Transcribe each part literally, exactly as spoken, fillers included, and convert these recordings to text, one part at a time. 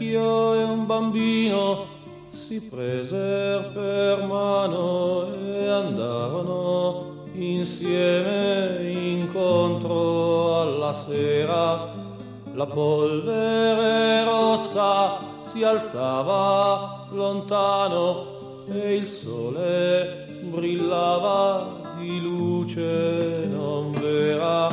vecchio e un bambino si preser per mano e andavano insieme incontro alla sera. La polvere rossa si alzava lontano e il sole brillava di luce non vera.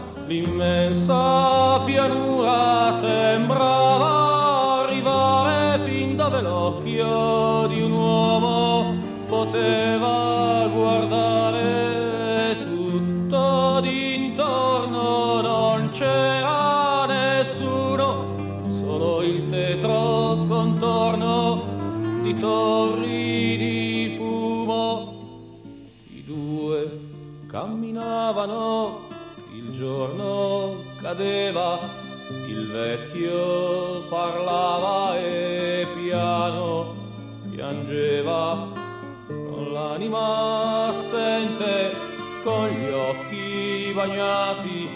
L'immensa pianura sembrava arrivare fin dove l'occhio di un uomo poteva guardare. Tutto d'intorno non c'era nessuno, solo il tetro contorno di torri di fumo. I due camminavano, il giorno cadeva, il vecchio parlava e piano piangeva, con l'anima assente, con gli occhi bagnati,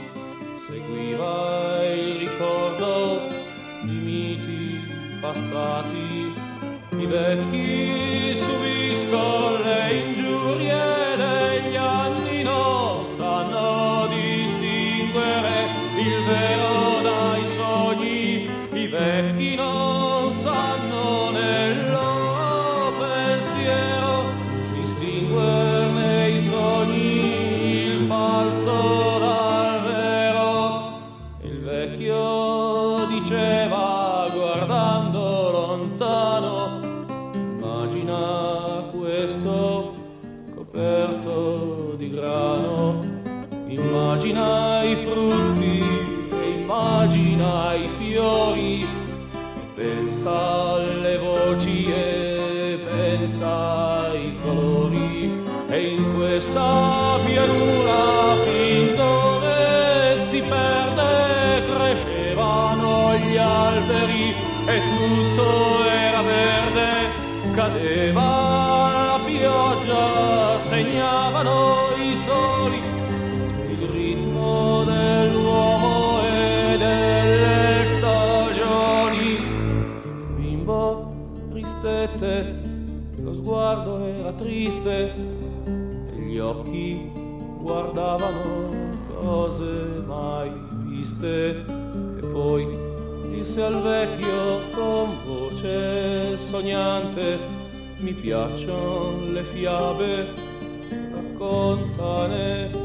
seguiva il ricordo di miti passati. I vecchi subiscono le ingiurie degli anni, non sanno distinguere il vero dai sogni. I vecchi non sanno nel loro pensiero distinguerne i sogni, il falso dal vero. Il vecchio diceva guardando lontano: immagina questo coperto di grano, immagina i frutti e immagina i fiori, e pensa alle voci e pensa ai colori. E in questa pianura fin dove si perde crescevano gli alberi e tutto era verde. Cadeva la pioggia, segnavano i soli il ritmo dell'uomo e delle stagioni. Il bimbo ristette, lo sguardo era triste e gli occhi guardavano cose mai viste. E poi disse al vecchio con voce sognante: mi piacciono le fiabe, raccontane